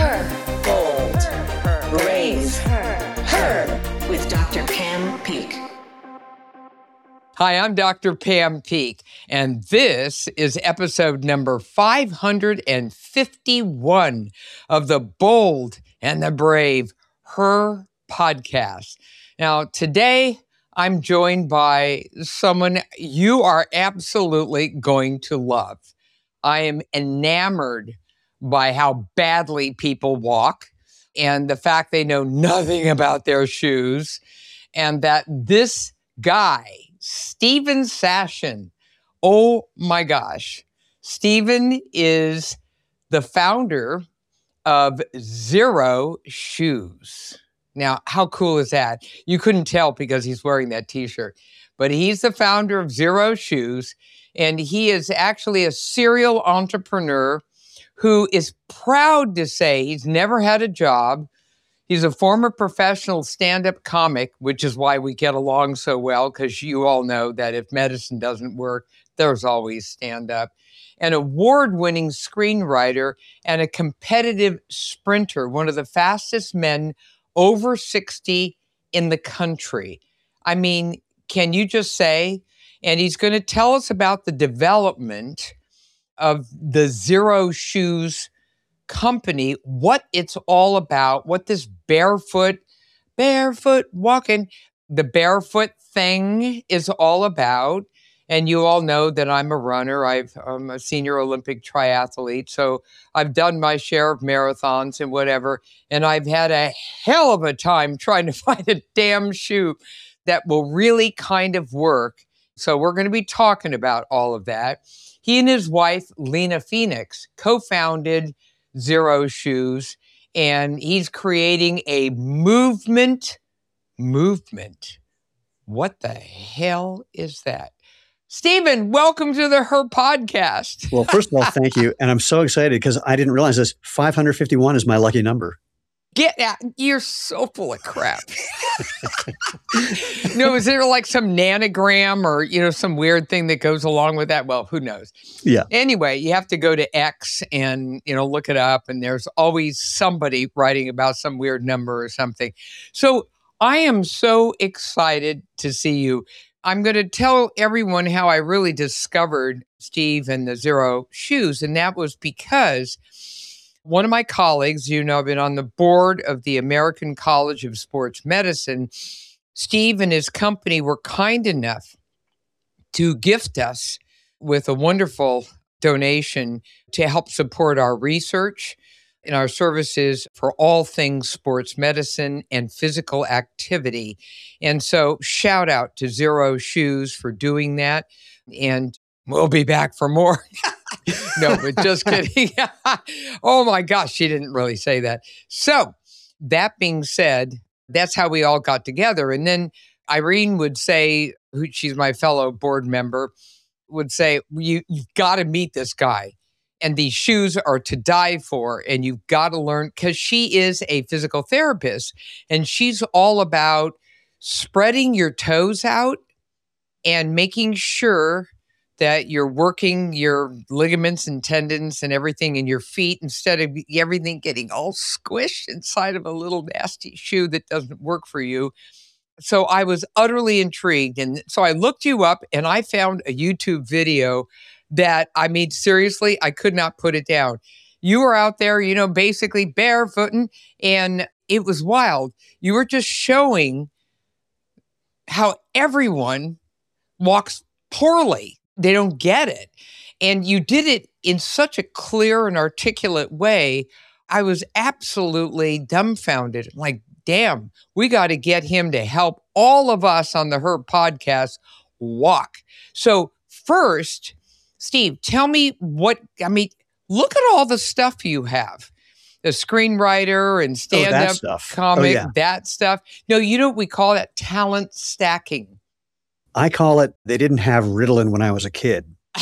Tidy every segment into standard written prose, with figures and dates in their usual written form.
Her. Bold. Brave. Her. With Dr. Pam Peeke. Hi, I'm Dr. Pam Peeke, and this is episode number 551 of the Bold and the Brave, Her podcast. Now, today I'm joined by someone you are absolutely going to love. I am enamored by how badly people walk and the fact they know nothing about their shoes, and that this guy, Steven Sashen. Oh my gosh. Steven is the founder of Xero Shoes. Now, how cool is that? You couldn't tell because he's wearing that t-shirt, but he's the founder of Xero Shoes, and he is actually a serial entrepreneur who is proud to say he's never had a job. He's a former professional stand-up comic, which is why we get along so well, because you all know that if medicine doesn't work, there's always stand-up. An award-winning screenwriter and a competitive sprinter, one of the fastest men over 60 in the country. I mean, can you just say? And he's going to tell us about the development of the Xero Shoes company, what it's all about, what this barefoot walking, the barefoot thing is all about. And you all know that I'm a runner. I'm a senior Olympic triathlete, so I've done my share of marathons and whatever, and I've had a hell of a time trying to find a damn shoe that will really kind of work. So we're going to be talking about all of that. He and his wife, Lena Phoenix, co-founded Xero Shoes, and he's creating a movement. What the hell is that? Steven, welcome to the Her podcast. Well, first of all, thank you. And I'm so excited because I didn't realize this. 551 is my lucky number. Get out. You're so full of crap. No, is there like some nanogram or, some weird thing that goes along with that? Well, who knows? Yeah. Anyway, you have to go to X and, look it up. And there's always somebody writing about some weird number or something. So I am so excited to see you. I'm going to tell everyone how I really discovered Steve and the Xero Shoes. And that was because one of my colleagues, I've been on the board of the American College of Sports Medicine. Steve and his company were kind enough to gift us with a wonderful donation to help support our research and our services for all things sports medicine and physical activity. And so shout out to Xero Shoes for doing that. And we'll be back for more. No, but just kidding. Oh my gosh, she didn't really say that. So that being said, that's how we all got together. And then Irene would say, she's my fellow board member, would say, you've got to meet this guy. And these shoes are to die for. And you've got to learn, because she is a physical therapist. And she's all about spreading your toes out and making sure that you're working your ligaments and tendons and everything in your feet instead of everything getting all squished inside of a little nasty shoe that doesn't work for you. So I was utterly intrigued. And so I looked you up and I found a YouTube video that, seriously, I could not put it down. You were out there, basically barefooting, and it was wild. You were just showing how everyone walks poorly. They don't get it. And you did it in such a clear and articulate way. I was absolutely dumbfounded. I'm like, damn, we got to get him to help all of us on the Her podcast walk. So first, Steve, tell me look at all the stuff you have. The screenwriter and stand-up comic, that stuff. No, you know what we call that? Talent stacking. I call it, they didn't have Ritalin when I was a kid.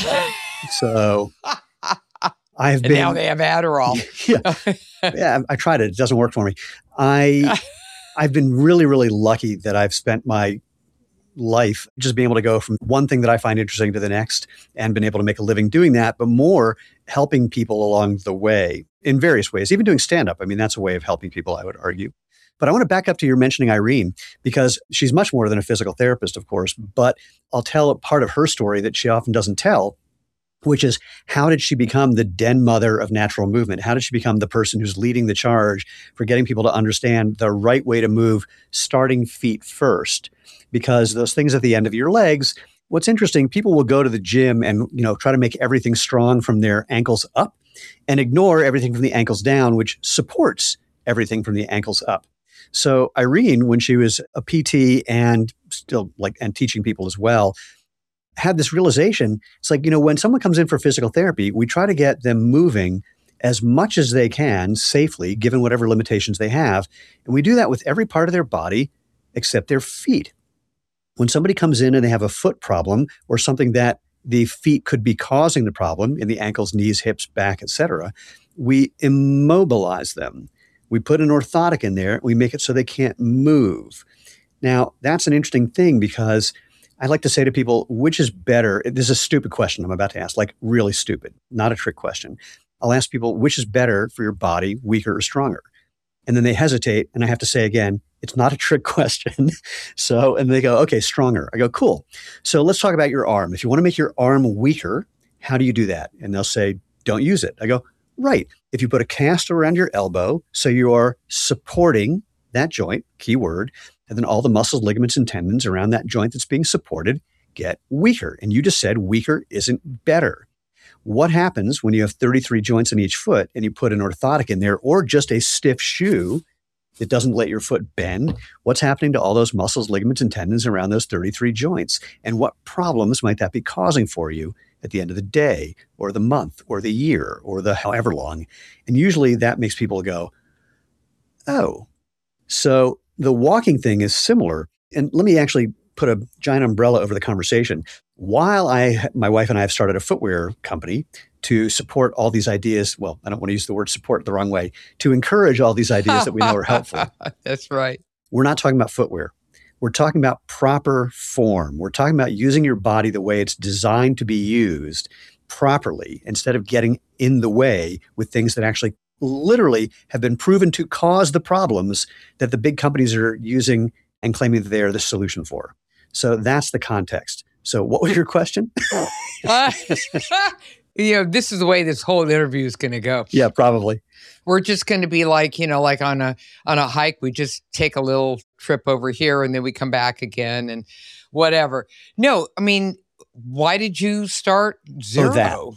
So now they have Adderall. Yeah, I tried it. It doesn't work for me. I've been really, really lucky that I've spent my life, just being able to go from one thing that I find interesting to the next and been able to make a living doing that, but more helping people along the way in various ways, even doing stand-up. I mean, that's a way of helping people, I would argue. But I want to back up to your mentioning Irene, because she's much more than a physical therapist, of course, but I'll tell a part of her story that she often doesn't tell, which is how did she become the den mother of natural movement? How did she become the person who's leading the charge for getting people to understand the right way to move, starting feet first? Because those things at the end of your legs, what's interesting, people will go to the gym and, try to make everything strong from their ankles up and ignore everything from the ankles down, which supports everything from the ankles up. So Irene, when she was a PT and still and teaching people as well, had this realization. It's like, when someone comes in for physical therapy, we try to get them moving as much as they can safely, given whatever limitations they have. And we do that with every part of their body except their feet. When somebody comes in and they have a foot problem or something that the feet could be causing the problem in the ankles, knees, hips, back, etc., we immobilize them. We put an orthotic in there. We make it so they can't move. Now, that's an interesting thing because I like to say to people, which is better? This is a stupid question I'm about to ask, really stupid, not a trick question. I'll ask people, which is better for your body, weaker or stronger? And then they hesitate. And I have to say again, it's not a trick question. And they go, okay, stronger. I go, cool. So let's talk about your arm. If you want to make your arm weaker, how do you do that? And they'll say, don't use it. I go, right. If you put a cast around your elbow, so you are supporting that joint, key word, and then all the muscles, ligaments, and tendons around that joint that's being supported get weaker. And you just said weaker isn't better. What happens when you have 33 joints in each foot and you put an orthotic in there or just a stiff shoe that doesn't let your foot bend? What's happening to all those muscles, ligaments, and tendons around those 33 joints? And what problems might that be causing for you at the end of the day or the month or the year or the however long? And usually that makes people go, oh. So the walking thing is similar. And let me actually put a giant umbrella over the conversation. While my wife and I have started a footwear company to support all these ideas, well, I don't want to use the word support the wrong way, to encourage all these ideas that we know are helpful. That's right. We're not talking about footwear. We're talking about proper form. We're talking about using your body the way it's designed to be used properly instead of getting in the way with things that actually literally have been proven to cause the problems that the big companies are using and claiming that they are the solution for. So that's the context. So what was your question? This is the way this whole interview is going to go. Yeah, probably. We're just going to be like on a hike, we just take a little trip over here and then we come back again and whatever. No, I mean, why did you start Xero?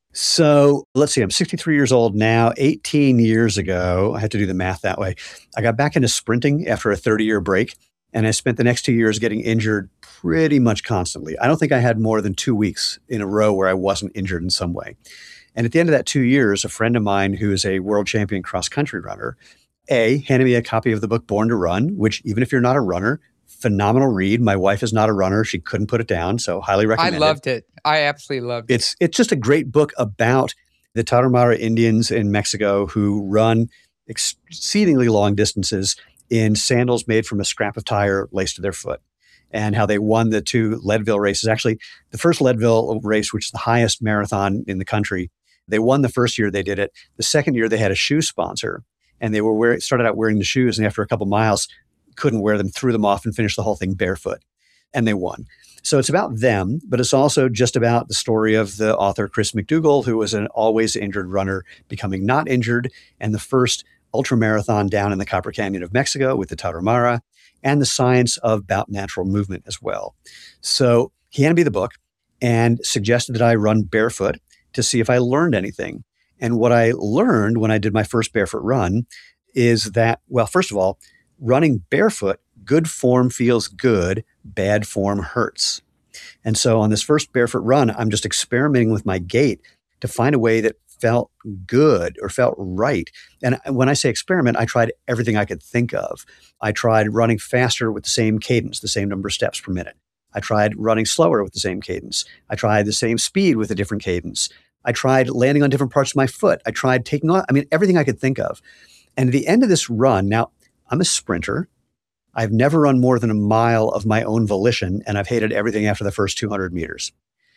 So let's see, I'm 63 years old now. 18 years ago, I had to do the math that way, I got back into sprinting after a 30-year break. And I spent the next 2 years getting injured pretty much constantly. I don't think I had more than 2 weeks in a row where I wasn't injured in some way. And at the end of that 2 years, a friend of mine who is a world champion cross-country runner, handed me a copy of the book Born to Run, which even if you're not a runner, phenomenal read. My wife is not a runner. She couldn't put it down. So highly recommend it. I loved it. I absolutely loved it. It's just a great book about the Tarahumara Indians in Mexico who run exceedingly long distances in sandals made from a scrap of tire laced to their foot, and how they won the 2 Leadville races. Actually, the first Leadville race, which is the highest marathon in the country, they won the first year they did it. The second year they had a shoe sponsor, and they started out wearing the shoes, and after a couple miles, couldn't wear them, threw them off, and finished the whole thing barefoot, and they won. So it's about them, but it's also just about the story of the author Chris McDougall, who was an always injured runner becoming not injured, and the first ultramarathon down in the Copper Canyon of Mexico with the Tarahumara, and the science about natural movement as well. So he handed me the book and suggested that I run barefoot to see if I learned anything. And what I learned when I did my first barefoot run is that, well, first of all, running barefoot, good form feels good, bad form hurts. And so on this first barefoot run, I'm just experimenting with my gait to find a way that felt good or felt right. And when I say experiment, I tried everything I could think of. I tried running faster with the same cadence, the same number of steps per minute. I tried running slower with the same cadence. I tried the same speed with a different cadence. I tried landing on different parts of my foot. I tried taking off, everything I could think of. And at the end of this run, now I'm a sprinter. I've never run more than a mile of my own volition, and I've hated everything after the first 200 meters.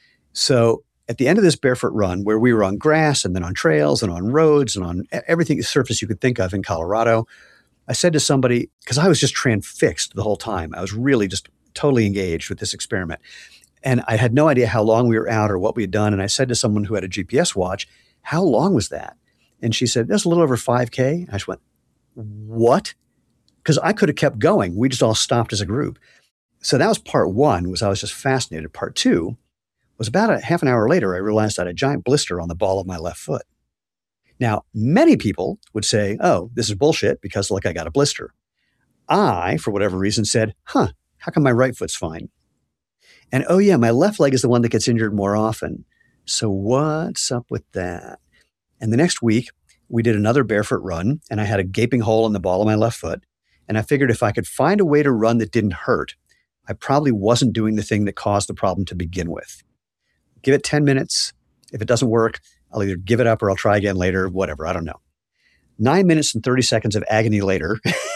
So at the end of this barefoot run, where we were on grass and then on trails and on roads and on everything surface you could think of in Colorado, I said to somebody, because I was just transfixed the whole time. I was really just totally engaged with this experiment. And I had no idea how long we were out or what we had done. And I said to someone who had a GPS watch, how long was that? And she said, that's a little over 5K. I just went, what? Because I could have kept going. We just all stopped as a group. So that was part one, was I was just fascinated. Part two was about a half an hour later, I realized I had a giant blister on the ball of my left foot. Now, many people would say, oh, this is bullshit because look, I got a blister. I, for whatever reason, said, how come my right foot's fine? And oh yeah, my left leg is the one that gets injured more often. So what's up with that? And the next week, we did another barefoot run, and I had a gaping hole in the ball of my left foot. And I figured if I could find a way to run that didn't hurt, I probably wasn't doing the thing that caused the problem to begin with. Give it 10 minutes. If it doesn't work, I'll either give it up or I'll try again later, whatever, I don't know. 9 minutes and 30 seconds of agony later,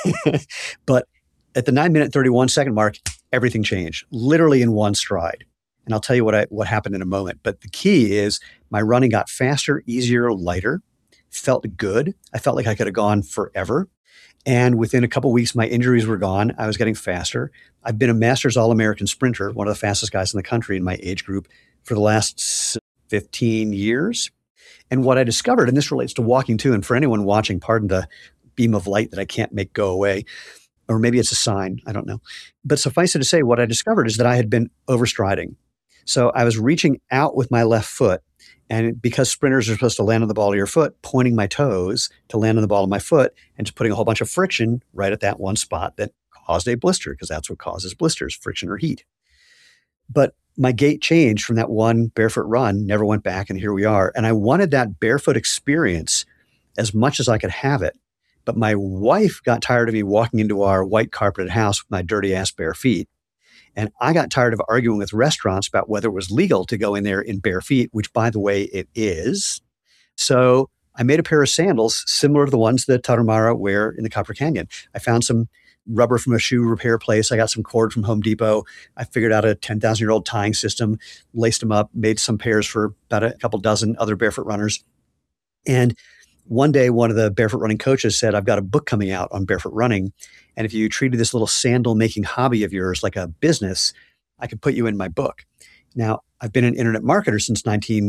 but at the 9 minute, 31 second mark, everything changed, literally in one stride. And I'll tell you what happened in a moment. But the key is my running got faster, easier, lighter, felt good. I felt like I could have gone forever. And within a couple of weeks, my injuries were gone. I was getting faster. I've been a Masters All-American sprinter, one of the fastest guys in the country in my age group for the last 15 years. And what I discovered, and this relates to walking too, and for anyone watching, pardon the beam of light that I can't make go away, or maybe it's a sign, I don't know. But suffice it to say, what I discovered is that I had been overstriding. So I was reaching out with my left foot, and because sprinters are supposed to land on the ball of your foot, pointing my toes to land on the ball of my foot and just putting a whole bunch of friction right at that one spot that caused a blister, because that's what causes blisters, friction or heat. But my gait changed from that one barefoot run, never went back, and here we are. And I wanted that barefoot experience as much as I could have it. But my wife got tired of me walking into our white carpeted house with my dirty ass bare feet. And I got tired of arguing with restaurants about whether it was legal to go in there in bare feet, which, by the way, it is. So I made a pair of sandals similar to the ones that Tarahumara wear in the Copper Canyon. I found some rubber from a shoe repair place. I got some cord from Home Depot. I figured out a 10,000-year-old tying system, laced them up, made some pairs for about a couple dozen other barefoot runners. And one day, one of the barefoot running coaches said, I've got a book coming out on barefoot running. And if you treated this little sandal making hobby of yours like a business, I could put you in my book. Now, I've been an internet marketer since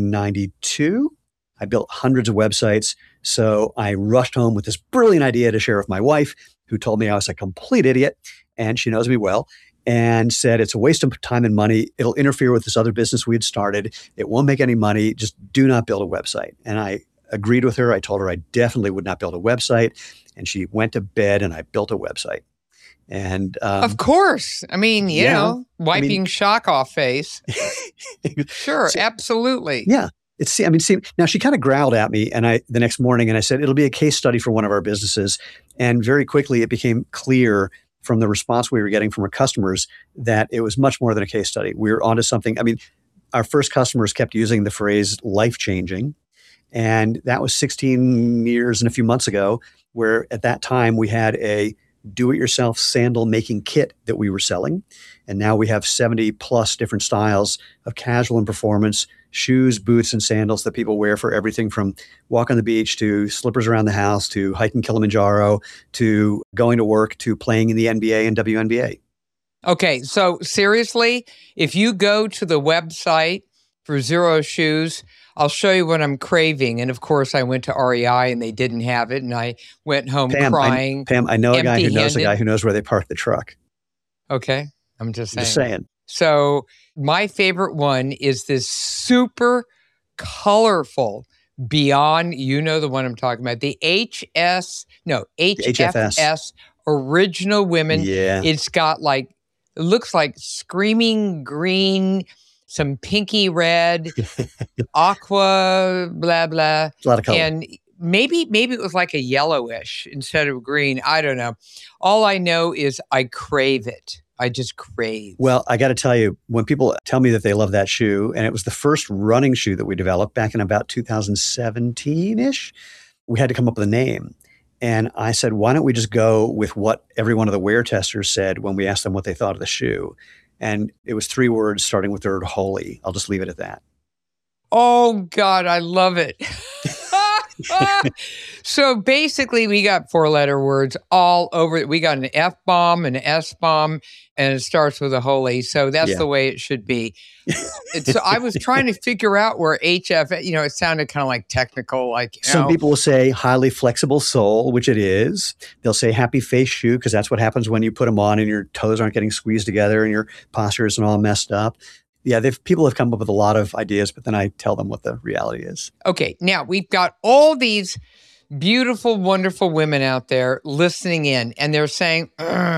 1992. I built hundreds of websites. So I rushed home with this brilliant idea to share with my wife, who told me I was a complete idiot, and she knows me well, and said, it's a waste of time and money. It'll interfere with this other business we had started. It won't make any money. Just do not build a website. And I agreed with her. I told her I definitely would not build a website. And she went to bed and I built a website. And of course. I mean, you know, wiping shock off face. Sure, absolutely. Yeah. Now she kind of growled at me the next morning, and I said, it'll be a case study for one of our businesses. And very quickly it became clear from the response we were getting from our customers that it was much more than a case study. We were onto something. I mean, our first customers kept using the phrase life-changing. And that was 16 years and a few months ago, where at that time we had a do-it-yourself sandal making kit that we were selling. And now we have 70 plus different styles of casual and performance shoes, boots, and sandals that people wear for everything from walk on the beach to slippers around the house to hiking Kilimanjaro to going to work to playing in the NBA and WNBA. Okay, so seriously, if you go to the website for Xero Shoes, I'll show you what I'm craving. And of course, I went to REI and they didn't have it. And I went home crying. Pam, I know a guy who knows a guy who knows where they park the truck. Okay, I'm just saying. Just saying. So my favorite one is this super colorful Beyond, you know the one I'm talking about, the HFS Original Women. Yeah. It's got it looks like screaming green, some pinky red, aqua, blah, blah. A lot of color. And maybe it was like a yellowish instead of green. I don't know. All I know is I crave it. I just crave. Well, I got to tell you, when people tell me that they love that shoe, and it was the first running shoe that we developed back in about 2017-ish, we had to come up with a name. And I said, why don't we just go with what every one of the wear testers said when we asked them what they thought of the shoe? And it was 3 words starting with the word holy. I'll just leave it at that. Oh, God, I love it. So basically, we got 4-letter words all over it. We got an F-bomb, an S-bomb, and it starts with a holy. So that's the way it should be. So I was trying to figure out where HF, it sounded kind of like technical. Some people will say highly flexible sole, which it is. They'll say happy face shoe because that's what happens when you put them on and your toes aren't getting squeezed together and your posture isn't all messed up. Yeah, people have come up with a lot of ideas, but then I tell them what the reality is. Okay, now we've got all these beautiful, wonderful women out there listening in, and they're saying,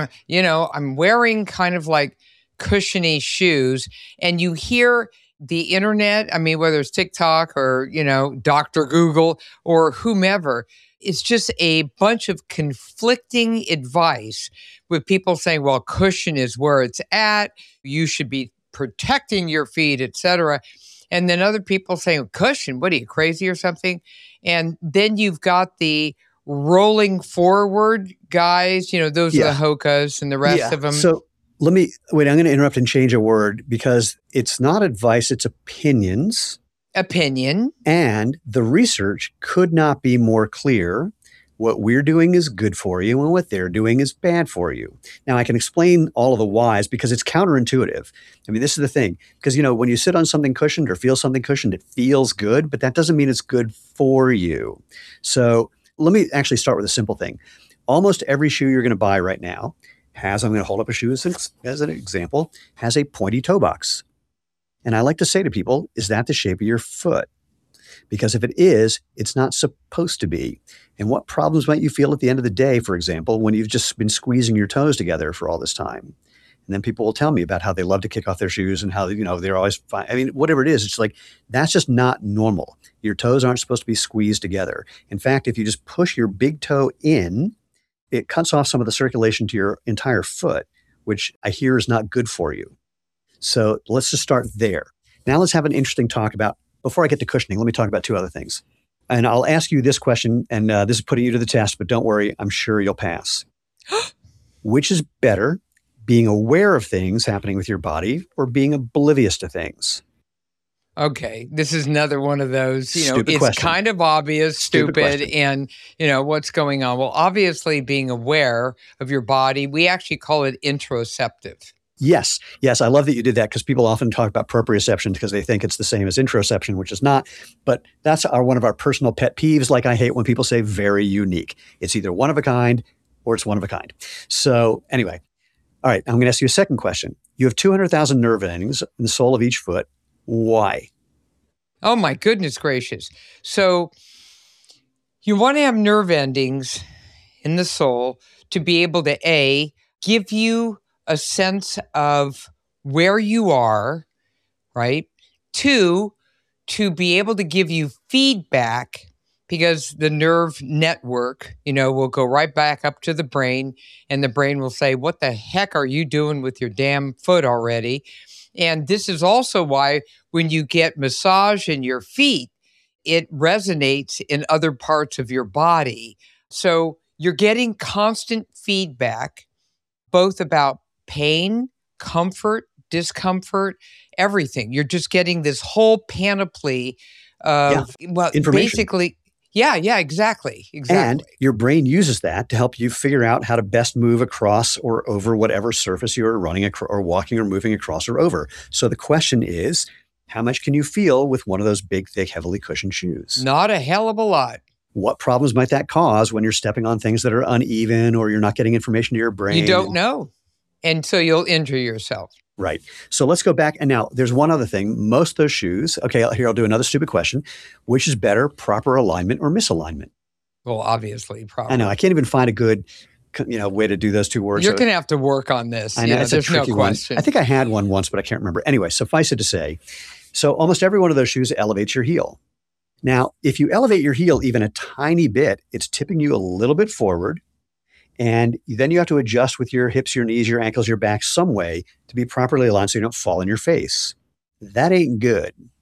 I'm wearing kind of like cushiony shoes, and you hear the internet, whether it's TikTok or, Dr. Google or whomever, it's just a bunch of conflicting advice with people saying, well, cushion is where it's at. You should be protecting your feet, etc. And then other people saying, cushion, what are you, crazy or something? And then you've got the rolling forward guys, those are the Hokas and the rest of them. So I'm going to interrupt and change a word because it's not advice, it's opinions. Opinion. And the research could not be more clear. What we're doing is good for you and what they're doing is bad for you. Now, I can explain all of the whys because it's counterintuitive. This is the thing. Because, when you sit on something cushioned or feel something cushioned, it feels good, but that doesn't mean it's good for you. So let me actually start with a simple thing. Almost every shoe you're going to buy right now I'm going to hold up a shoe as an example, has a pointy toe box. And I like to say to people, is that the shape of your foot? Because if it is, it's not supposed to be. And what problems might you feel at the end of the day, for example, when you've just been squeezing your toes together for all this time? And then people will tell me about how they love to kick off their shoes and how, they're always fine. Whatever it is, it's like, that's just not normal. Your toes aren't supposed to be squeezed together. In fact, if you just push your big toe in, it cuts off some of the circulation to your entire foot, which I hear is not good for you. So let's just start there. Now let's have an interesting talk about, before I get to cushioning, let me talk about 2 other things. And I'll ask you this question, and this is putting you to the test, but don't worry, I'm sure you'll pass. Which is better, being aware of things happening with your body or being oblivious to things? Okay, this is another one of those, Stupid it's question. kind of obvious, stupid, and, what's going on? Well, obviously being aware of your body, we actually call it interoceptive. Yes, I love that you did that because people often talk about proprioception because they think it's the same as interoception, which is not. But that's one of our personal pet peeves. Like I hate when people say very unique. It's either one of a kind or it's one of a kind. So anyway, all right, I'm going to ask you a second question. You have 200,000 nerve endings in the sole of each foot. Why? Oh my goodness gracious. So you want to have nerve endings in the sole to be able to give you a sense of where you are, right? 2, to be able to give you feedback because the nerve network, will go right back up to the brain and the brain will say, what the heck are you doing with your damn foot already? And this is also why when you get massage in your feet, it resonates in other parts of your body. So you're getting constant feedback, both about pain, comfort, discomfort, everything. You're just getting this whole panoply of, information. Basically, exactly. And your brain uses that to help you figure out how to best move across or over whatever surface you're running or walking or moving across or over. So the question is, how much can you feel with one of those big, thick, heavily cushioned shoes? Not a hell of a lot. What problems might that cause when you're stepping on things that are uneven or you're not getting information to your brain? You don't know. And so you'll injure yourself. Right. So let's go back. And now there's one other thing. Most of those shoes, okay, here I'll do another stupid question. Which is better, proper alignment or misalignment? Well, obviously, proper. I know. I can't even find a good way to do those 2 words. You're going to have to work on this. I know. It's there's a tricky no question. One. I think I had one once, but I can't remember. Anyway, suffice it to say, so almost every one of those shoes elevates your heel. Now, if you elevate your heel even a tiny bit, it's tipping you a little bit forward. And then you have to adjust with your hips, your knees, your ankles, your back some way to be properly aligned so you don't fall on your face. That ain't good.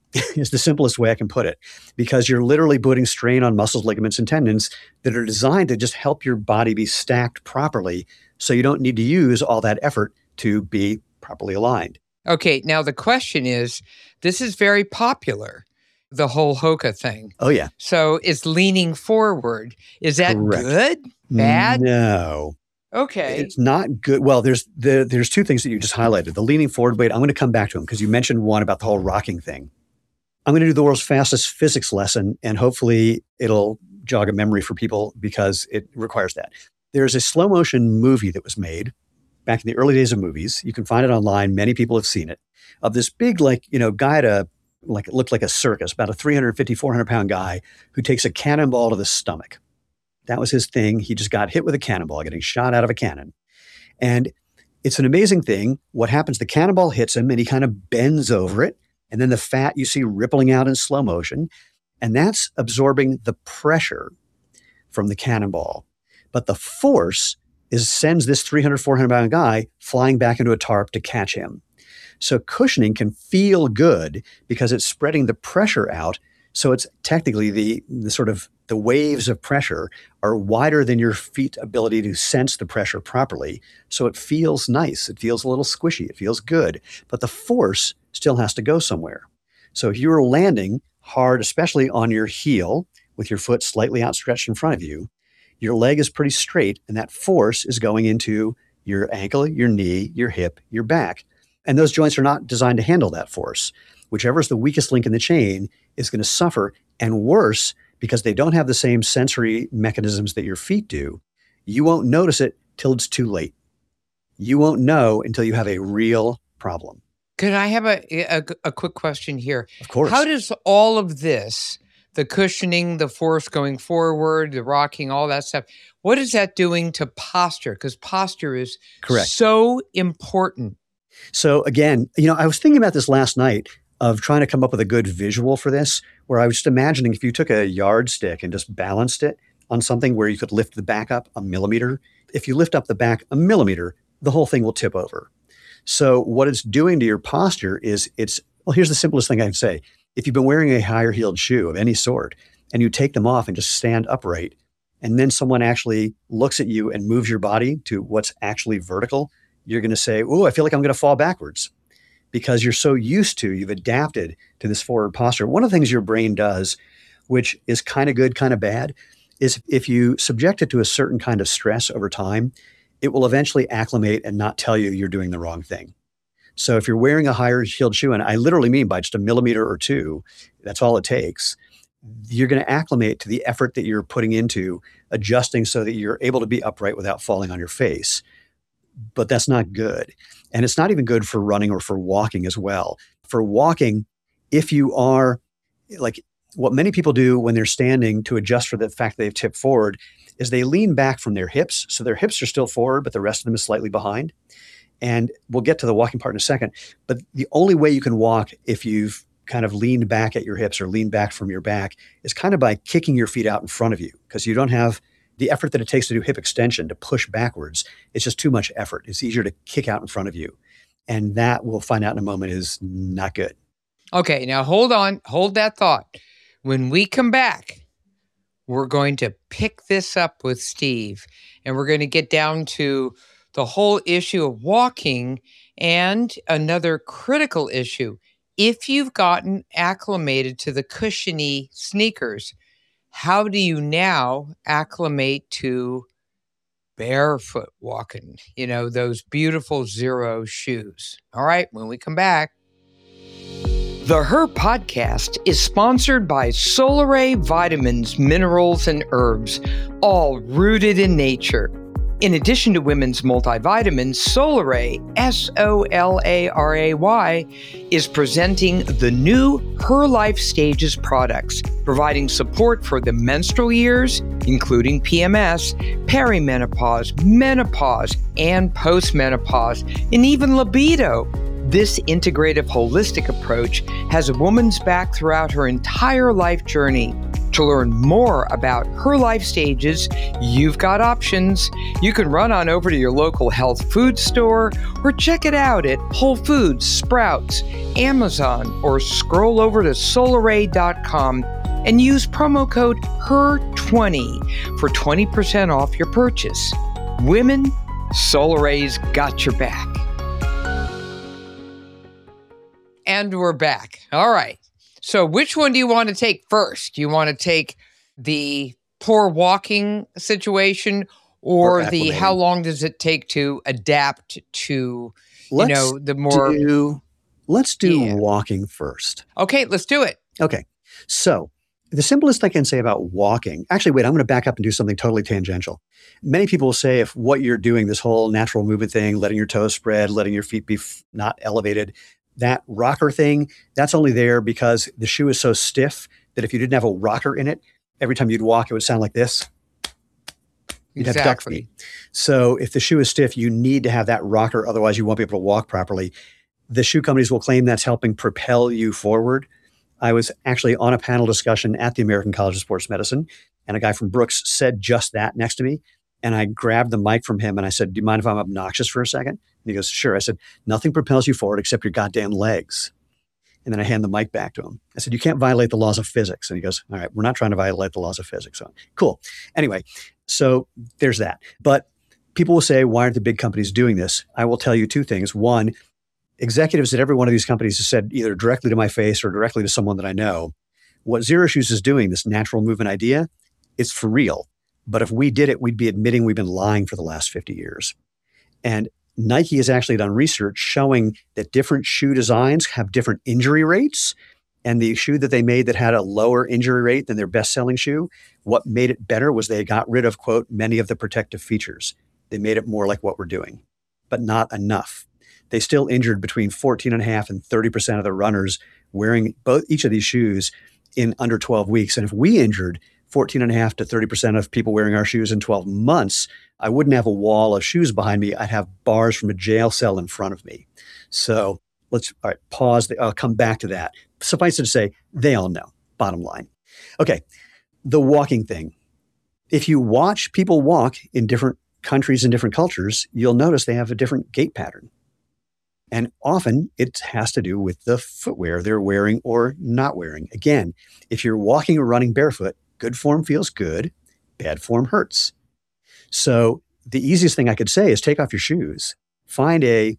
is the simplest way I can put it, because you're literally putting strain on muscles, ligaments, and tendons that are designed to just help your body be stacked properly so you don't need to use all that effort to be properly aligned. Okay, now the question is, this is very popular, the whole Hoka thing. Oh, yeah. So is leaning forward, is that Correct. good? Bad? No. Okay. It's not good. Well, there's two things that you just highlighted. The leaning forward weight, I'm going to come back to them because you mentioned one about the whole rocking thing. I'm going to do the world's fastest physics lesson, and hopefully it'll jog a memory for people because it requires that. There's a slow motion movie that was made back in the early days of movies. You can find it online. Many people have seen it, of this big, guy at it looked like a circus, about a 350, 400 pound guy who takes a cannonball to the stomach. That was his thing. He just got hit with a cannonball, getting shot out of a cannon. And it's an amazing thing. What happens, the cannonball hits him and he kind of bends over it. And then the fat you see rippling out in slow motion. And that's absorbing the pressure from the cannonball. But the force sends this 300, 400 pound guy flying back into a tarp to catch him. So cushioning can feel good because it's spreading the pressure out. So it's technically the sort of the waves of pressure are wider than your feet's ability to sense the pressure properly. So it feels nice. It feels a little squishy. It feels good. But the force still has to go somewhere. So if you were landing hard, especially on your heel with your foot slightly outstretched in front of you, your leg is pretty straight and that force is going into your ankle, your knee, your hip, your back. And those joints are not designed to handle that force. Whichever is the weakest link in the chain is going to suffer, and worse, because they don't have the same sensory mechanisms that your feet do. You won't notice it till it's too late. You won't know until you have a real problem. Could I have a quick question here? Of course. How does all of this, the cushioning, the force going forward, the rocking, all that stuff, what is that doing to posture? Because posture is Correct. So important. So again, I was thinking about this last night of trying to come up with a good visual for this, where I was just imagining if you took a yardstick and just balanced it on something where you could lift the back up a millimeter. If you lift up the back a millimeter, the whole thing will tip over. So what it's doing to your posture is here's the simplest thing I can say. If you've been wearing a higher heeled shoe of any sort and you take them off and just stand upright, and then someone actually looks at you and moves your body to what's actually vertical, you're going to say, "Oh, I feel like I'm going to fall backwards," because you've adapted to this forward posture. One of the things your brain does, which is kind of good, kind of bad, is if you subject it to a certain kind of stress over time, it will eventually acclimate and not tell you you're doing the wrong thing. So if you're wearing a higher heeled shoe, and I literally mean by just a millimeter or two, that's all it takes, you're going to acclimate to the effort that you're putting into adjusting so that you're able to be upright without falling on your face. But that's not good. And it's not even good for running or for walking as well. For walking, if you are what many people do when they're standing to adjust for the fact that they've tipped forward is they lean back from their hips. So their hips are still forward, but the rest of them is slightly behind. And we'll get to the walking part in a second. But the only way you can walk if you've kind of leaned back at your hips or leaned back from your back is kind of by kicking your feet out in front of you, because you don't have the effort that it takes to do hip extension, to push backwards. It's just too much effort. It's easier to kick out in front of you. And that, we'll find out in a moment, is not good. Okay, now hold on. Hold that thought. When we come back, we're going to pick this up with Steve, and we're going to get down to the whole issue of walking and another critical issue. If you've gotten acclimated to the cushiony sneakers, how do you now acclimate to barefoot walking? Those beautiful Xero shoes. All right, when we come back. The Her Podcast is sponsored by Solaray Vitamins, Minerals, and Herbs, all rooted in nature. In addition to women's multivitamins, Solaray, Solaray, is presenting the new Her Life Stages products, providing support for the menstrual years, including PMS, perimenopause, menopause, and postmenopause, and even libido. This integrative, holistic approach has a woman's back throughout her entire life journey. To learn more about her life stages, you've got options. You can run on over to your local health food store or check it out at Whole Foods, Sprouts, Amazon, or scroll over to Solaray.com and use promo code HER20 for 20% off your purchase. Women, Solaray's got your back. And we're back. All right. So which one do you want to take first? Do you want to take the poor walking situation or the how long does it take to adapt to, the more... Let's do walking first. Okay, let's do it. Okay. So the simplest I can say about walking, actually, wait, I'm going to back up and do something totally tangential. Many people will say if what you're doing, this whole natural movement thing, letting your toes spread, letting your feet be not elevated, that rocker thing, that's only there because the shoe is so stiff that if you didn't have a rocker in it, every time you'd walk, it would sound like this. You'd have duck feet. So if the shoe is stiff, you need to have that rocker. Otherwise, you won't be able to walk properly. The shoe companies will claim that's helping propel you forward. I was actually on a panel discussion at the American College of Sports Medicine, and a guy from Brooks said just that next to me. And I grabbed the mic from him and I said, "Do you mind if I'm obnoxious for a second?" And he goes, "Sure." I said, "Nothing propels you forward except your goddamn legs." And then I hand the mic back to him. I said, "You can't violate the laws of physics." And he goes, "All right, we're not trying to violate the laws of physics." So, cool. Anyway, so there's that. But people will say, why aren't the big companies doing this? I will tell you two things. One, executives at every one of these companies have said either directly to my face or directly to someone that I know, what Zero Shoes is doing, this natural movement idea, it's for real. But if we did it, we'd be admitting we've been lying for the last 50 years. And Nike has actually done research showing that different shoe designs have different injury rates. And the shoe that they made that had a lower injury rate than their best-selling shoe, what made it better was they got rid of, quote, many of the protective features. They made it more like what we're doing, but not enough. They still injured between 14.5% and 30% of the runners wearing each of these shoes in under 12 weeks. And if we injured 14.5% to 30% of people wearing our shoes in 12 months, I wouldn't have a wall of shoes behind me. I'd have bars from a jail cell in front of me. So pause. I'll come back to that. Suffice it to say, they all know, bottom line. Okay, the walking thing. If you watch people walk in different countries and different cultures, you'll notice they have a different gait pattern. And often it has to do with the footwear they're wearing or not wearing. Again, if you're walking or running barefoot, good form feels good, bad form hurts. So the easiest thing I could say is take off your shoes. Find a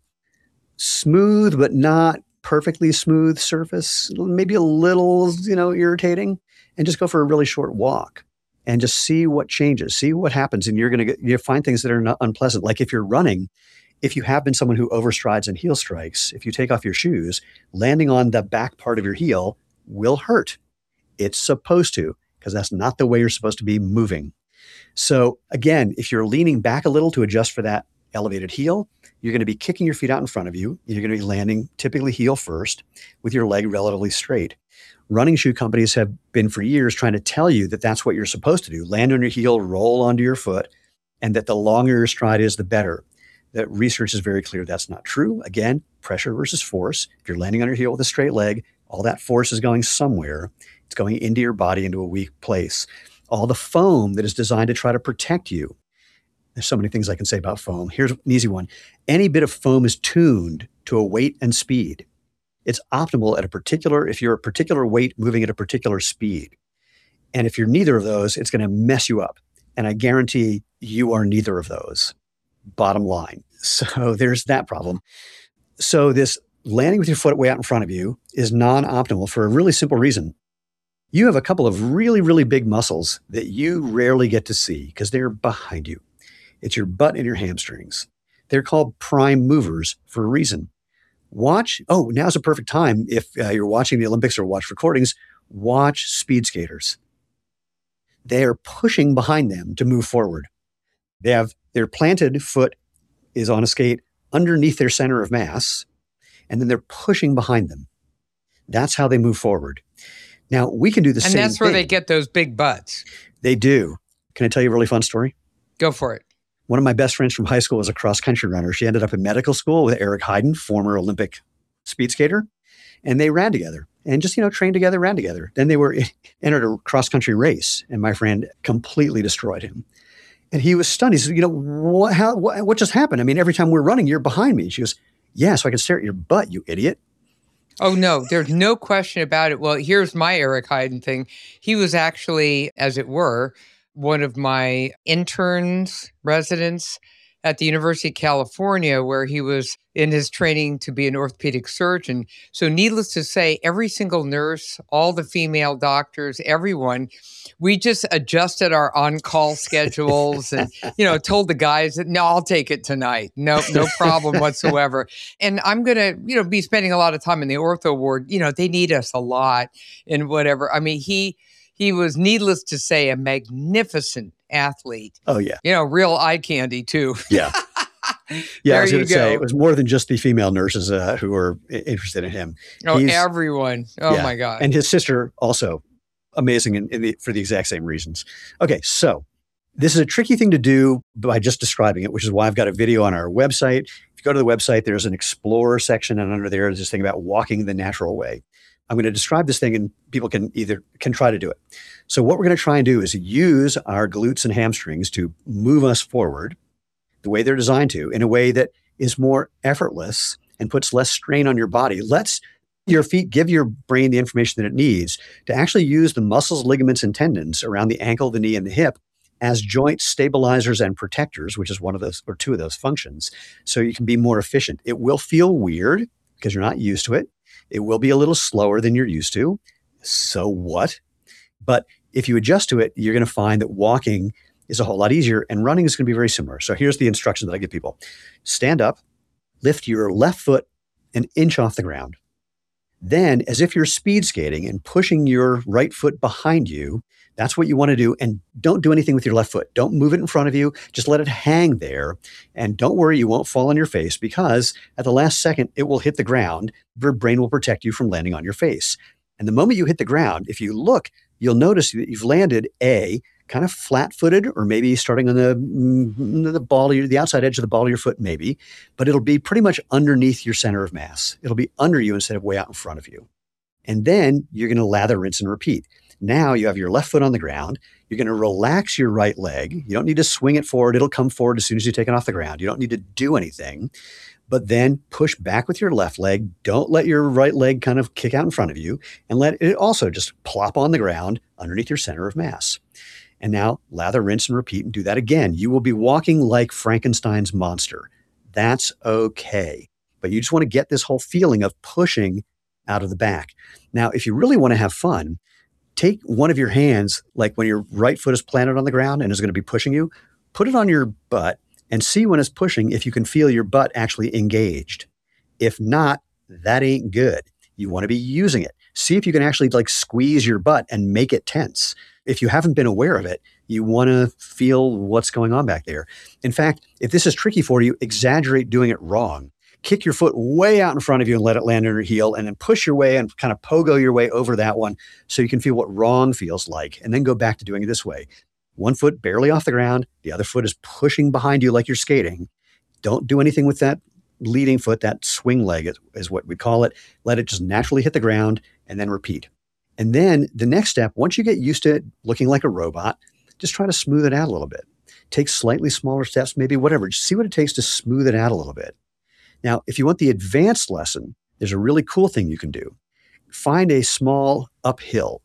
smooth but not perfectly smooth surface, maybe a little, irritating, and just go for a really short walk and just see what changes, see what happens. And you'll find things that are not unpleasant. Like if you're running, if you have been someone who overstrides and heel strikes, if you take off your shoes, landing on the back part of your heel will hurt. It's supposed to, because that's not the way you're supposed to be moving. So again, if you're leaning back a little to adjust for that elevated heel, you're going to be kicking your feet out in front of you. You're going to be landing typically heel first with your leg relatively straight. Running shoe companies have been for years trying to tell you that that's what you're supposed to do. Land on your heel, roll onto your foot, and that the longer your stride is, the better. That research is very clear that's not true. Again, pressure versus force. If you're landing on your heel with a straight leg, all that force is going somewhere. It's going into your body, into a weak place. All the foam that is designed to try to protect you. There's so many things I can say about foam. Here's an easy one. Any bit of foam is tuned to a weight and speed. It's optimal at if you're a particular weight moving at a particular speed. And if you're neither of those, it's going to mess you up. And I guarantee you are neither of those. Bottom line. So there's that problem. So this landing with your foot way out in front of you is non-optimal for a really simple reason. You have a couple of really, really big muscles that you rarely get to see because they're behind you. It's your butt and your hamstrings. They're called prime movers for a reason. Now's a perfect time if you're watching the Olympics or watch recordings, watch speed skaters. They are pushing behind them to move forward. Their planted foot is on a skate underneath their center of mass, and then they're pushing behind them. That's how they move forward. Now, we can do the same thing. And that's where they get those big butts. They do. Can I tell you a really fun story? Go for it. One of my best friends from high school was a cross-country runner. She ended up in medical school with Eric Heiden, former Olympic speed skater, and they ran together. and just, train together, ran together. Then they entered a cross-country race, and my friend completely destroyed him. And he was stunned. He said, what just happened? I mean, every time we're running, you're behind me. She goes, yeah, so I can stare at your butt, you idiot. Oh, no, there's no question about it. Well, here's my Eric Heiden thing. He was actually, as it were, one of my interns, residents at the University of California, where he was in his training to be an orthopedic surgeon. So needless to say, every single nurse, all the female doctors, everyone, we just adjusted our on-call schedules and, told the guys that, no, I'll take it tonight. No problem whatsoever. And I'm going to, be spending a lot of time in the ortho ward. They need us a lot and whatever. I mean, he was, needless to say, a magnificent athlete. Oh, yeah. Real eye candy, too. Yeah. Yeah, I was going to say, it was more than just the female nurses who were interested in him. Oh, everyone. Oh, yeah. My God. And his sister also amazing for the exact same reasons. Okay, so this is a tricky thing to do by just describing it, which is why I've got a video on our website. If you go to the website, there's an Explorer section, and under there is this thing about walking the natural way. I'm going to describe this thing, and people can try to do it. So what we're going to try and do is use our glutes and hamstrings to move us forward the way they're designed to, in a way that is more effortless and puts less strain on your body. Lets your feet give your brain the information that it needs to actually use the muscles, ligaments, and tendons around the ankle, the knee, and the hip as joint stabilizers and protectors, which is one of those or two of those functions, so you can be more efficient. It will feel weird because you're not used to it. It will be a little slower than you're used to. So what? But if you adjust to it, you're going to find that walking is a whole lot easier, and running is going to be very similar. So here's the instructions that I give people. Stand up, lift your left foot an inch off the ground. Then, as if you're speed skating and pushing your right foot behind you, that's what you want to do. And don't do anything with your left foot. Don't move it in front of you. Just let it hang there. And don't worry, you won't fall on your face, because at the last second, it will hit the ground. Your brain will protect you from landing on your face. And the moment you hit the ground, if you look, you'll notice that you've landed kind of flat-footed, or maybe starting on the outside edge of the ball of your foot, maybe, but it'll be pretty much underneath your center of mass. It'll be under you instead of way out in front of you. And then you're going to lather, rinse, and repeat. Now you have your left foot on the ground. You're going to relax your right leg. You don't need to swing it forward. It'll come forward as soon as you take it off the ground. You don't need to do anything, but then push back with your left leg. Don't let your right leg kind of kick out in front of you, and let it also just plop on the ground underneath your center of mass. And now lather, rinse, and repeat, and do that again. You will be walking like Frankenstein's monster. That's okay. But you just want to get this whole feeling of pushing out of the back. Now, if you really want to have fun, take one of your hands, like when your right foot is planted on the ground and is going to be pushing you, put it on your butt and see when it's pushing if you can feel your butt actually engaged. If not, that ain't good. You want to be using it. See if you can actually squeeze your butt and make it tense. If you haven't been aware of it, you want to feel what's going on back there. In fact, if this is tricky for you, exaggerate doing it wrong. Kick your foot way out in front of you and let it land on your heel, and then push your way and kind of pogo your way over that one so you can feel what wrong feels like, and then go back to doing it this way. One foot barely off the ground, the other foot is pushing behind you like you're skating. Don't do anything with that leading foot, that swing leg is what we call it. Let it just naturally hit the ground, and then repeat. And then the next step, once you get used to it looking like a robot, just try to smooth it out a little bit. Take slightly smaller steps, maybe whatever. Just see what it takes to smooth it out a little bit. Now, if you want the advanced lesson, there's a really cool thing you can do. Find a small uphill.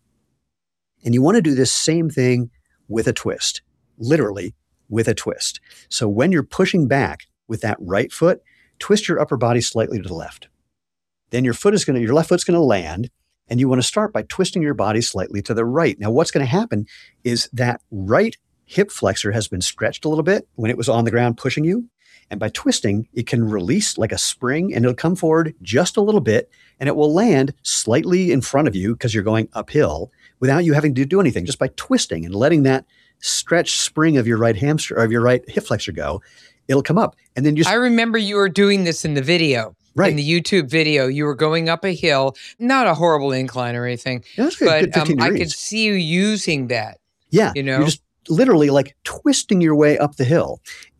And you want to do this same thing with a twist, literally with a twist. So when you're pushing back with that right foot, twist your upper body slightly to the left. Then your left foot's going to land, and you want to start by twisting your body slightly to the right. Now, what's going to happen is that right hip flexor has been stretched a little bit when it was on the ground pushing you. And by twisting, it can release like a spring, and it'll come forward just a little bit, and it will land slightly in front of you because you're going uphill without you having to do anything. Just by twisting and letting that stretched spring of your right hamstring or of your right hip flexor go, it'll come up. And then I remember you were doing this in the video. Right. In the YouTube video, you were going up a hill, not a horrible incline or anything, yeah, good, but I could see you using that. Yeah. You know? You're just literally twisting your way up the hill. And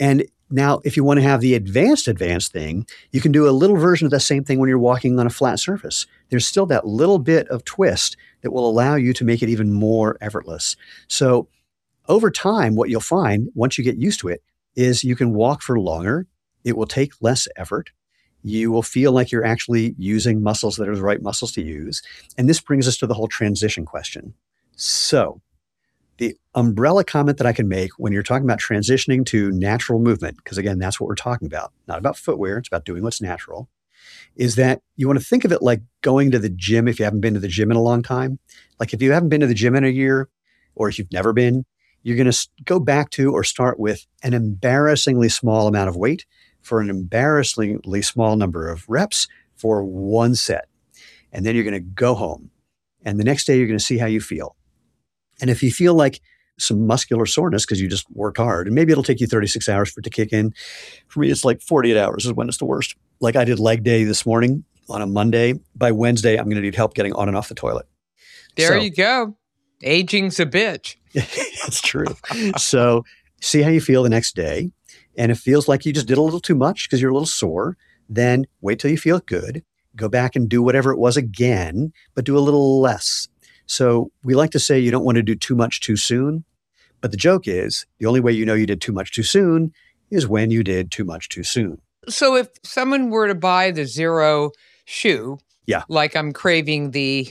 Now, if you want to have the advanced thing, you can do a little version of the same thing when you're walking on a flat surface. There's still that little bit of twist that will allow you to make it even more effortless. So over time, what you'll find once you get used to it is you can walk for longer. It will take less effort. You will feel like you're actually using muscles that are the right muscles to use. And this brings us to the whole transition question. So the umbrella comment that I can make when you're talking about transitioning to natural movement, because again, that's what we're talking about, not about footwear, it's about doing what's natural, is that you want to think of it like going to the gym if you haven't been to the gym in a long time. Like if you haven't been to the gym in a year, or if you've never been, you're going to go back to or start with an embarrassingly small amount of weight for an embarrassingly small number of reps for one set. And then you're going to go home. And the next day, you're going to see how you feel. And if you feel like some muscular soreness because you just work hard, and maybe it'll take you 36 hours for it to kick in. For me, it's like 48 hours is when it's the worst. Like I did leg day this morning on a Monday. By Wednesday, I'm going to need help getting on and off the toilet. There you go. Aging's a bitch. It's true. So see how you feel the next day. And if it feels like you just did a little too much because you're a little sore, then wait till you feel good. Go back and do whatever it was again, but do a little less. So we like to say you don't want to do too much too soon. But the joke is the only way you know you did too much too soon is when you did too much too soon. So if someone were to buy the Zero shoe, like I'm craving the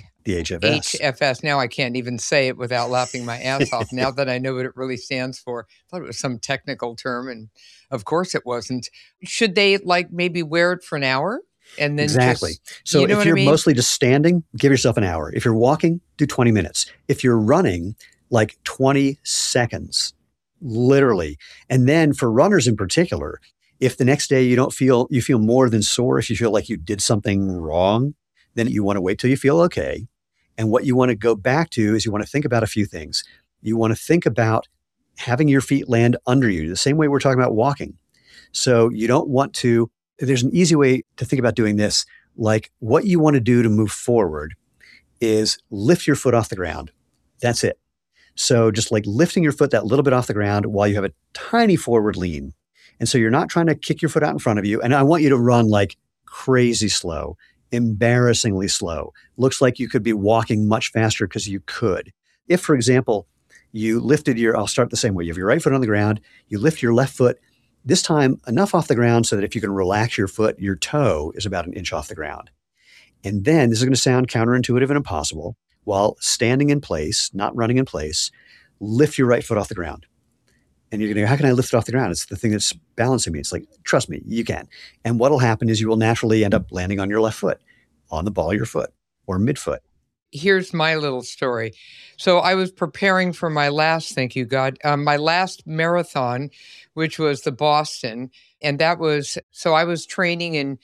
HFS. Now I can't even say it without laughing my ass off now that I know what it really stands for. I thought it was some technical term, and of course it wasn't. Should they like maybe wear it for an hour? And then exactly. So if you're mostly just standing, give yourself an hour. If you're walking, do 20 minutes. If you're running, like 20 seconds, literally. And then for runners in particular, if the next day you feel more than sore, if you feel like you did something wrong, then you want to wait till you feel okay. And what you want to go back to is you want to think about a few things. You want to think about having your feet land under you, the same way we're talking about walking. So you don't want to. There's an easy way to think about doing this. Like what you want to do to move forward is lift your foot off the ground. That's it. So just like lifting your foot that little bit off the ground while you have a tiny forward lean. And so you're not trying to kick your foot out in front of you. And I want you to run like crazy slow, embarrassingly slow. Looks like you could be walking much faster because you could. If, for example, you lifted I'll start the same way. You have your right foot on the ground, you lift your left foot, this time enough off the ground so that if you can relax your foot, your toe is about an inch off the ground. And then this is going to sound counterintuitive and impossible. While standing in place, not running in place, lift your right foot off the ground. And you're going to go, how can I lift it off the ground? It's the thing that's balancing me. It's like, trust me, you can. And what will happen is you will naturally end up landing on your left foot, on the ball of your foot or midfoot. Here's my little story. So I was preparing for my last, thank you God, my last marathon, which was the Boston. And so I was training in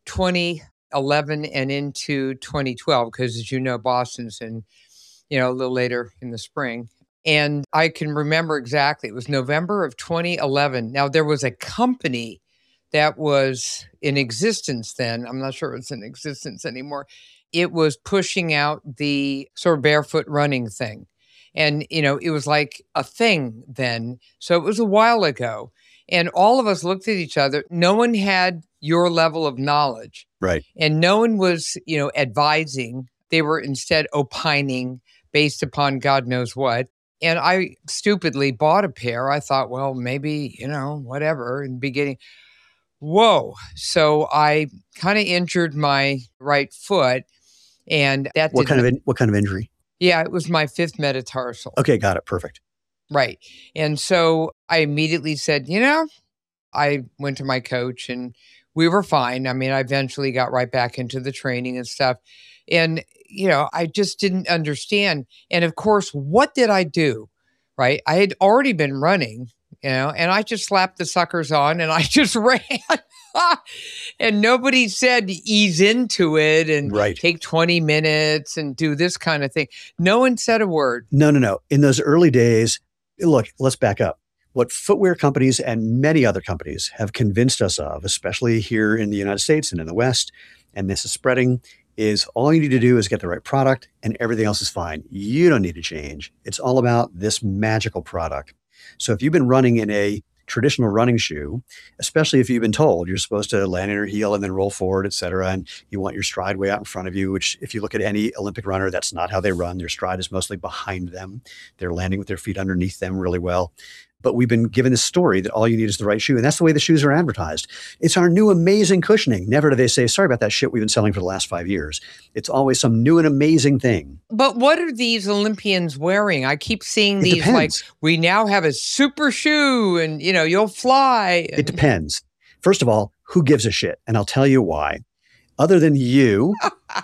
2011 and into 2012, because as you know, Boston's a little later in the spring. And I can remember exactly, it was November of 2011. Now there was a company that was in existence then. I'm not sure it's in existence anymore. It was pushing out the sort of barefoot running thing. And, it was like a thing then. So it was a while ago. And all of us looked at each other. No one had your level of knowledge. Right. And no one was, advising. They were instead opining based upon God knows what. And I stupidly bought a pair. I thought, well, maybe, whatever in the beginning. Whoa. So I kind of injured my right foot. And that What kind of injury? Yeah, it was my fifth metatarsal. Okay, got it. Perfect. Right. And so I immediately said, I went to my coach and we were fine. I mean, I eventually got right back into the training and stuff. And, I just didn't understand. And of course, what did I do? Right. I had already been running, and I just slapped the suckers on and I just ran. And nobody said ease into it and take 20 minutes and do this kind of thing. No one said a word. No. In those early days, look, let's back up. What footwear companies and many other companies have convinced us of, especially here in the United States and in the West, and this is spreading, is all you need to do is get the right product and everything else is fine. You don't need to change. It's all about this magical product. So if you've been running in a traditional running shoe, especially if you've been told you're supposed to land on your heel and then roll forward, et cetera, and you want your stride way out in front of you, which if you look at any Olympic runner, that's not how they run. Their stride is mostly behind them. They're landing with their feet underneath them really well. But we've been given this story that all you need is the right shoe. And that's the way the shoes are advertised. It's our new amazing cushioning. Never do they say, sorry about that shit we've been selling for the last 5 years. It's always some new and amazing thing. But what are these Olympians wearing? I keep seeing these like, we now have a super shoe and, you'll fly. It depends. First of all, who gives a shit? And I'll tell you why. Other than you,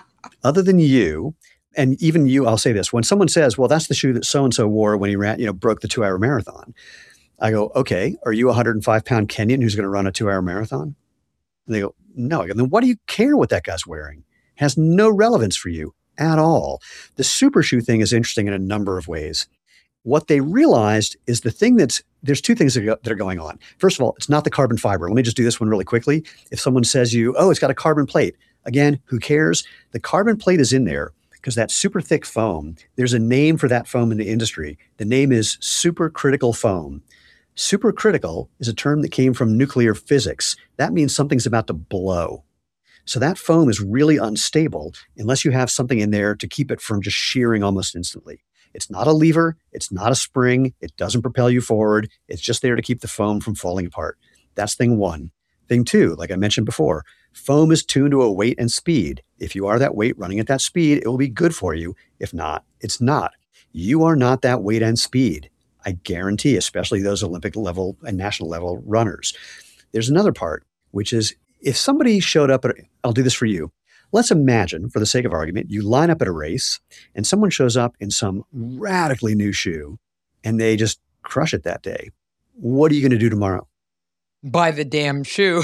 and even you, I'll say this. When someone says, well, that's the shoe that so-and-so wore when he ran, broke the 2-hour marathon. I go, okay, are you a 105-pound Kenyan who's going to run a 2-hour marathon? And they go, no. I go, then what do you care what that guy's wearing? It has no relevance for you at all. The super shoe thing is interesting in a number of ways. What they realized is there's two things that are going on. First of all, it's not the carbon fiber. Let me just do this one really quickly. If someone says it's got a carbon plate, again, who cares? The carbon plate is in there because that super thick foam, there's a name for that foam in the industry. The name is supercritical foam. Supercritical is a term that came from nuclear physics. That means something's about to blow. So that foam is really unstable unless you have something in there to keep it from just shearing almost instantly. It's not a lever. It's not a spring. It doesn't propel you forward. It's just there to keep the foam from falling apart. That's thing one. Thing two, like I mentioned before, foam is tuned to a weight and speed. If you are that weight running at that speed, it will be good for you. If not, it's not. You are not that weight and speed. I guarantee, especially those Olympic level and national level runners. There's another part, which is if somebody showed up I'll do this for you. Let's imagine, for the sake of argument, you line up at a race and someone shows up in some radically new shoe and they just crush it that day. What are you going to do tomorrow? Buy the damn shoe.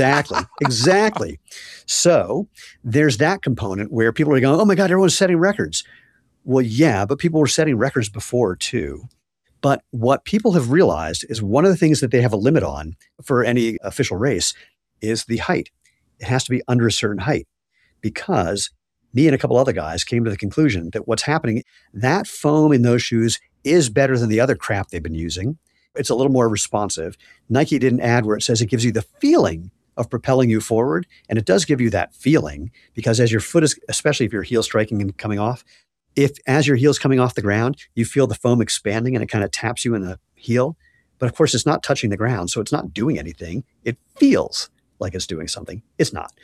Exactly. So there's that component where people are going, oh my God, everyone's setting records. Well, yeah, but people were setting records before too. But what people have realized is one of the things that they have a limit on for any official race is the height. It has to be under a certain height because me and a couple other guys came to the conclusion that what's happening, that foam in those shoes is better than the other crap they've been using. It's a little more responsive. Nike did an ad where it says it gives you the feeling of propelling you forward. And it does give you that feeling because as your foot is, especially if you're heel striking and coming off, if as your heel's coming off the ground, you feel the foam expanding and it kind of taps you in the heel. But of course, it's not touching the ground, so it's not doing anything. It feels like it's doing something. It's not.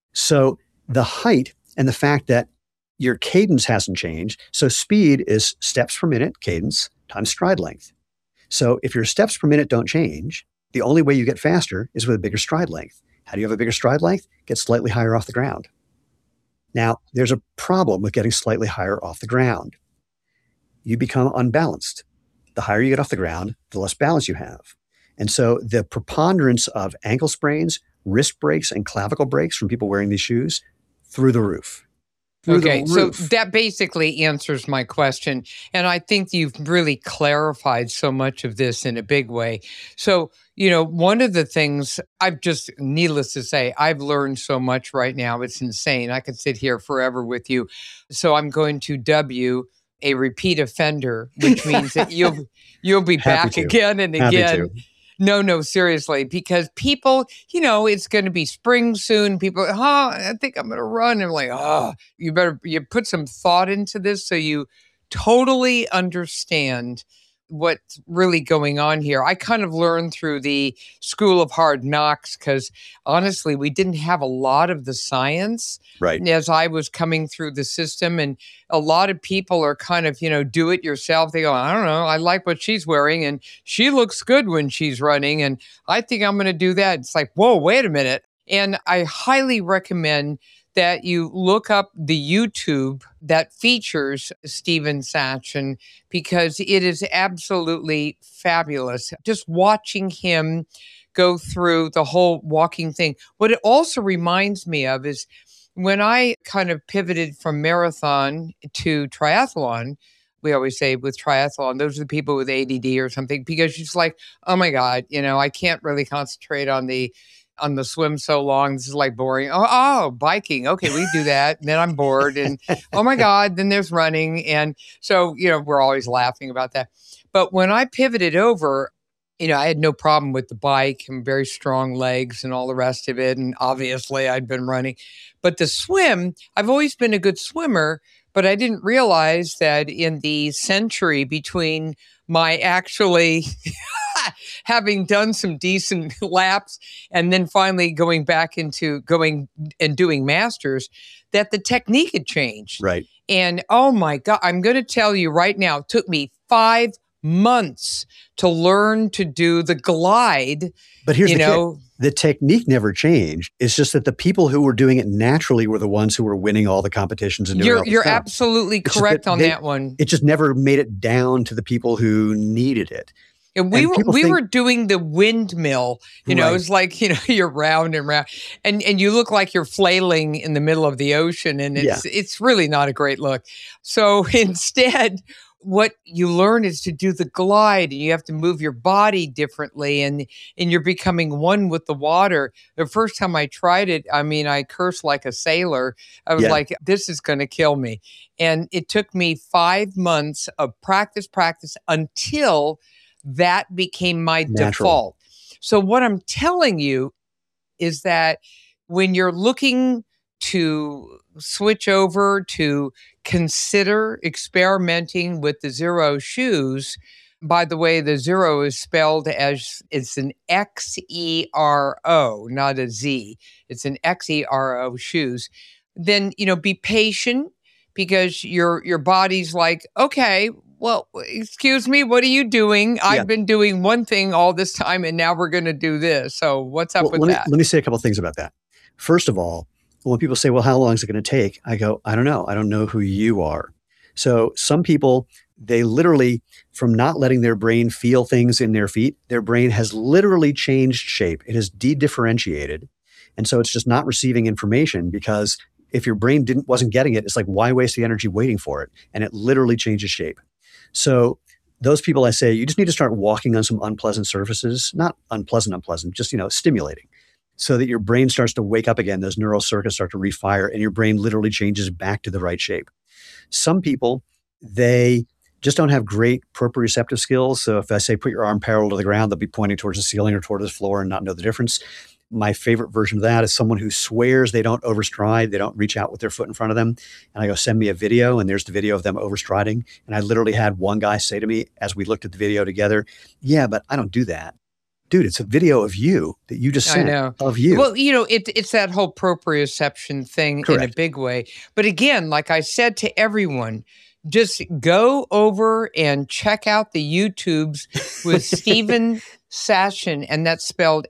So the height and the fact that your cadence hasn't changed. So speed is steps per minute, cadence, times stride length. So if your steps per minute don't change, the only way you get faster is with a bigger stride length. How do you have a bigger stride length? Get slightly higher off the ground. Now, there's a problem with getting slightly higher off the ground. You become unbalanced. The higher you get off the ground, the less balance you have. And so the preponderance of ankle sprains, wrist breaks, and clavicle breaks from people wearing these shoes, through the roof. Okay, so that basically answers my question. And I think you've really clarified so much of this in a big way. So, one of the things needless to say, I've learned so much right now. It's insane. I could sit here forever with you. So I'm going to dub you a repeat offender, which means that you'll be back again and again. No, seriously, because people, it's going to be spring soon. People, I think I'm going to run. And I'm like, you put some thought into this so you totally understand what's really going on here. I kind of learned through the School of Hard Knocks because honestly, we didn't have a lot of the science as I was coming through the system. And a lot of people are kind of, do it yourself. They go, I don't know, I like what she's wearing and she looks good when she's running. And I think I'm going to do that. It's like, whoa, wait a minute. And I highly recommend that you look up the YouTube that features Steven Sachin because it is absolutely fabulous. Just watching him go through the whole walking thing. What it also reminds me of is when I kind of pivoted from marathon to triathlon, we always say with triathlon, those are the people with ADD or something, because it's like, oh my God, I can't really concentrate on the swim so long. This is like boring. Oh, biking. Okay, we do that. And then I'm bored. And oh my God, then there's running. And so, we're always laughing about that. But when I pivoted over, I had no problem with the bike and very strong legs and all the rest of it. And obviously I'd been running, but the swim, I've always been a good swimmer, but I didn't realize that in the century between my actually having done some decent laps and then finally going back into going and doing masters, that the technique had changed. Right. And oh my God, I'm going to tell you right now, it took me 5 months to learn to do the glide. But here's the technique never changed. It's just that the people who were doing it naturally were the ones who were winning all the competitions and doing all the You're stuff. absolutely correct on that one. It just never made it down to the people who needed it. And we were doing the windmill, it was like, you're round and round and you look like you're flailing in the middle of the ocean and it's really not a great look. So instead, what you learn is to do the glide and you have to move your body differently and you're becoming one with the water. The first time I tried it, I cursed like a sailor. I was like, this is going to kill me. And it took me 5 months of practice until that became my default. So what I'm telling you is that when you're looking to switch over to consider experimenting with the Xero shoes, by the way, the Xero is spelled as it's an Xero, not a Z. It's an Xero shoes. Then, be patient because your body's like, okay, well, excuse me, what are you doing? I've been doing one thing all this time and now we're going to do this. So what's up with that? Let me say a couple of things about that. First of all, when people say, well, how long is it going to take? I go, I don't know. I don't know who you are. So some people, they literally, from not letting their brain feel things in their feet, their brain has literally changed shape. It has de-differentiated. And so it's just not receiving information because if your brain wasn't getting it, it's like, why waste the energy waiting for it? And it literally changes shape. So those people, I say, you just need to start walking on some unpleasant surfaces, not unpleasant, just, stimulating so that your brain starts to wake up again. Those neural circuits start to refire and your brain literally changes back to the right shape. Some people, they just don't have great proprioceptive skills. So if I say, put your arm parallel to the ground, they'll be pointing towards the ceiling or towards the floor and not know the difference. My favorite version of that is someone who swears they don't overstride, they don't reach out with their foot in front of them. And I go, send me a video, and there's the video of them overstriding. And I literally had one guy say to me as we looked at the video together, yeah, but I don't do that. Dude, it's a video of you that you just sent of you. Well, it's that whole proprioception thing in a big way. But again, like I said to everyone, just go over and check out the YouTubes with Stephen Sashen, and that's spelled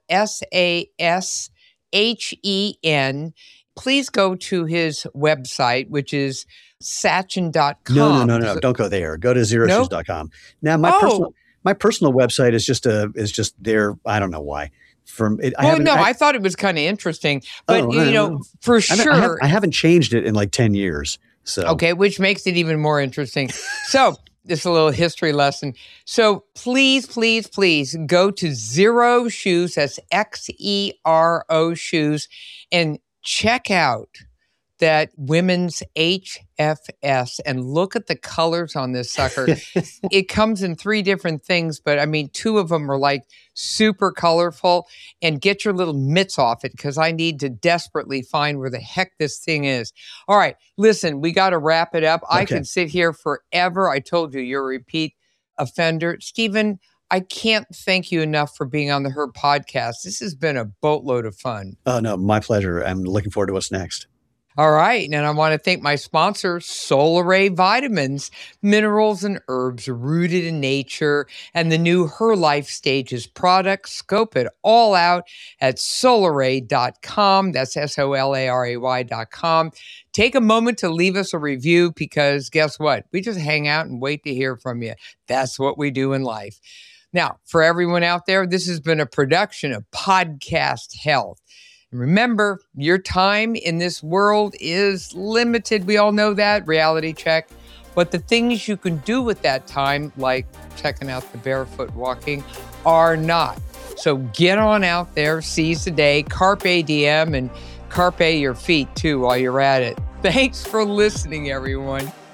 Sashen. Please go to his website, which is Sachin.com. No. Don't go there. Go to xeroshoes.com. Now, my personal website is just there. I don't know why. I thought it was kind of interesting, but for sure, I haven't changed it in like 10 years. So okay, which makes it even more interesting. So this is a little history lesson. So please go to Xero Shoes. That's Xero Shoes, and check out that women's HFS and look at the colors on this sucker. It comes in 3 different things, but 2 of them are like super colorful. And get your little mitts off it because I need to desperately find where the heck this thing is. All right, listen, we got to wrap it up. Okay. I could sit here forever. I told you, you're a repeat offender. Stephen, I can't thank you enough for being on the Her podcast. This has been a boatload of fun. Oh, no, my pleasure. I'm looking forward to what's next. All right. And I want to thank my sponsor, Solaray Vitamins, minerals and herbs rooted in nature, and the new Her Life Stages product. Scope it all out at Solaray.com. That's SOLARAY.com. Take a moment to leave us a review because guess what? We just hang out and wait to hear from you. That's what we do in life. Now, for everyone out there, this has been a production of Podcast Health. Remember, your time in this world is limited. We all know that, reality check. But the things you can do with that time, like checking out the barefoot walking, are not. So get on out there, seize the day, carpe diem, and carpe your feet too while you're at it. Thanks for listening, everyone.